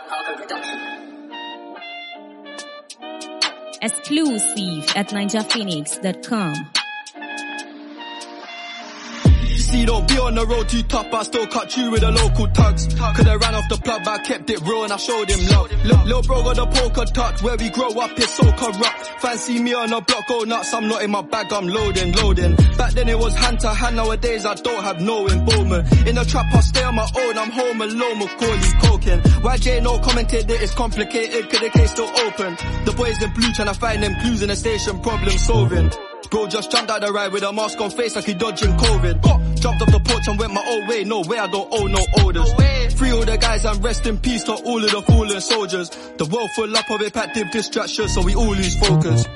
Exclusive at ninjaphoenix.com. See, don't be on the road too tough, but I still cut you with the local tugs. Could've ran off the plug, but I kept it real and I showed him love. Lil' bro got the poker touch, where we grow up is so corrupt. Fancy me on the block, go nuts, I'm not in my bag, I'm loading. Back then it was hand to hand, nowadays I don't have no involvement. In the trap I stay on my own, I'm home alone, Macaulay coking. YJ no commented that it's complicated, cause the case still open. The boys in blue trying to find them clues in the station, problem solving. Bro just jumped out the ride with a mask on face like he dodging COVID. Jumped off the porch and went my own way, no way I don't owe no orders. Free all the guys and rest in peace to all of the fallen soldiers. The world full up of repetitive distractions, so we all lose focus.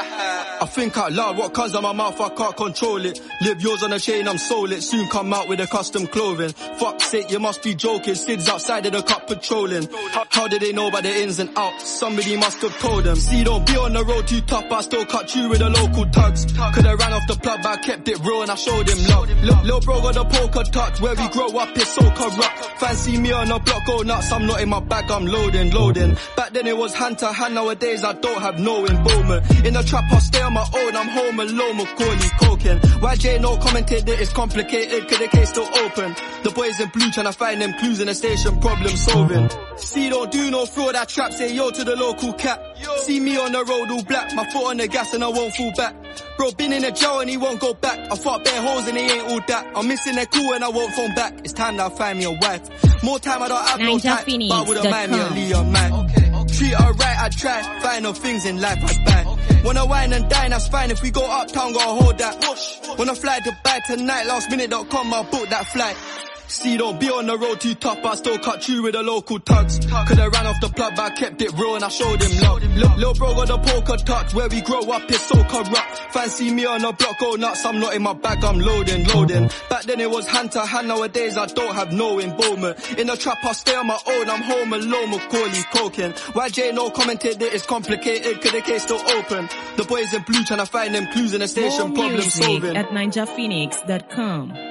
I think out loud, what comes out my mouth I can't control it. Live yours on a chain, I'm sold it. Soon come out with a custom clothing. Fuck's sake, you must be joking. Sid's outside of the cup patrolling. How did they know about the ins and outs? Somebody must have told them. See, don't be on the road too tough, but I still cut you with the local tugs. Could've ran off the plug, but I kept it real and I showed him love. Lil' bro got the poker touch, where we grow up is so corrupt. Fancy me on the block, go nuts, I'm not in my bag, I'm loading. Back then it was hand to hand, nowadays I don't have no involvement. In the trap I stay on my own, I'm home alone, Macaulay coking. YJ no commented that it's complicated, cause the case still open. The boys in blue trying to find them clues in the station, problem solving. See, don't do no fraud, that trap, say yo to the local cat. See me on the road all black, my foot on the gas and I won't fall back. Bro been in the jail and he won't go back. I fought bare holes and he ain't all that. I'm missing their cool and I won't phone back. It's time that I find me a wife. More time I don't have no time, but I wouldn't mind me a Leah man. Treat her right, I try. Final things in life I buy. Wanna wine and dine, that's fine. If we go uptown, gotta hold that. Wanna fly to Dubai tonight, lastminute.com, I'll book that flight. See, don't be on the road too tough, but I still cut you with the local tugs. Could've ran off the plug, but I kept it real and I showed him love. Lil' bro got the poker touch, where we grow up is so corrupt. Fancy me on the block, go nuts, I'm not in my bag, I'm loading. Back then it was hand to hand, nowadays I don't have no involvement. In the trap I stay on my own, I'm home alone, Macaulay coking. YJ no commented that it's complicated, cause the case still open. The boys in blue trying to find them clues in the station, More problem music solving. at ninjaphoenix.com.